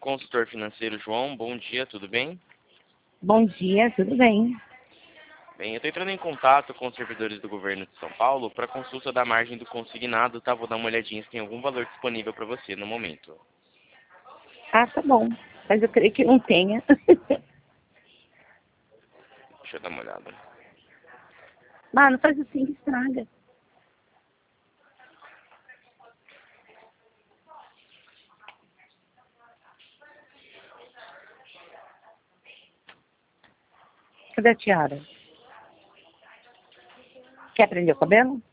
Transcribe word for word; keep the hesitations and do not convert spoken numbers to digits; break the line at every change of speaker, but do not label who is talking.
consultor financeiro João, bom dia, tudo bem?
Bom dia, tudo bem?
Bem, eu estou entrando em contato com os servidores do governo de São Paulo para consulta da margem do consignado, tá? Vou dar uma olhadinha se tem algum valor disponível para você no momento.
Ah, tá bom. Mas eu creio que não tenha.
Deixa eu dar uma olhada.
Mano, faz assim que estraga. Cadê a tiara? Quer prender o cabelo?